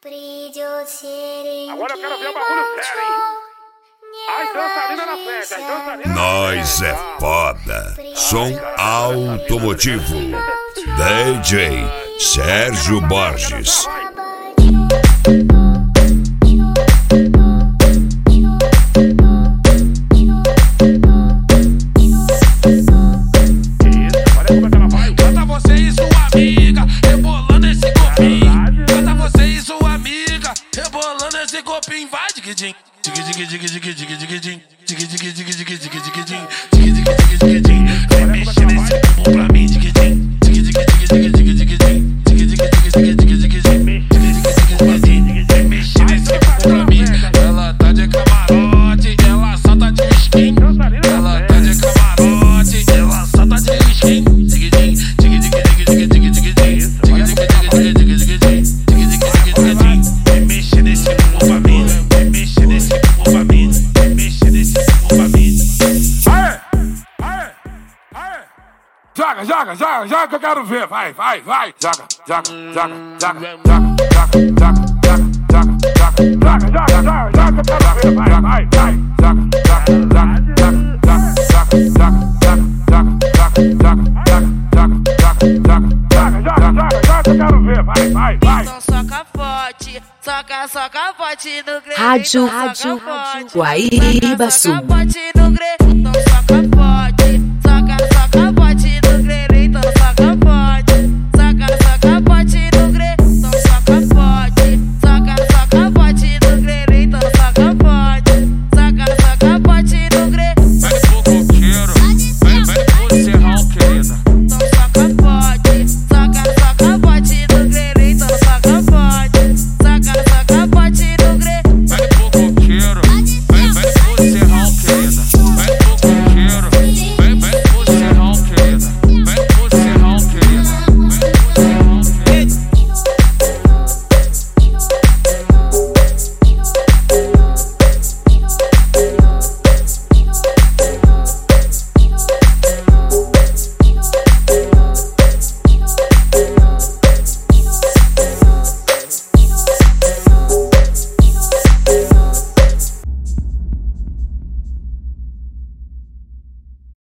Agora eu quero ver o bagulho sério, hein? As dançarinas na frente, as dançarinas. Nós é foda. Som automotivo. DJ Sérgio Borges. Canta você e sua amiga, rebolando esse copinho. Canta você e sua amiga, rebolando esse copinho. Vai, digidim, digidim, vai mexer nesse bumbum pra mim, digidim, vai mexer nesse bumbum pra mim. Ela tá de camarote, ela salta de skin. Ela tá de camarote, ela salta de skin. Mexe nesse bumbum pra mim, mexe nesse bumbum pra mim, mexe nesse bumbum pra mim. Joga que eu quero ver, vai. Joga que eu quero ver, vai. Então soca forte, soca forte no grelha. Rádio Guaíba Sul. Soca forte no grelha.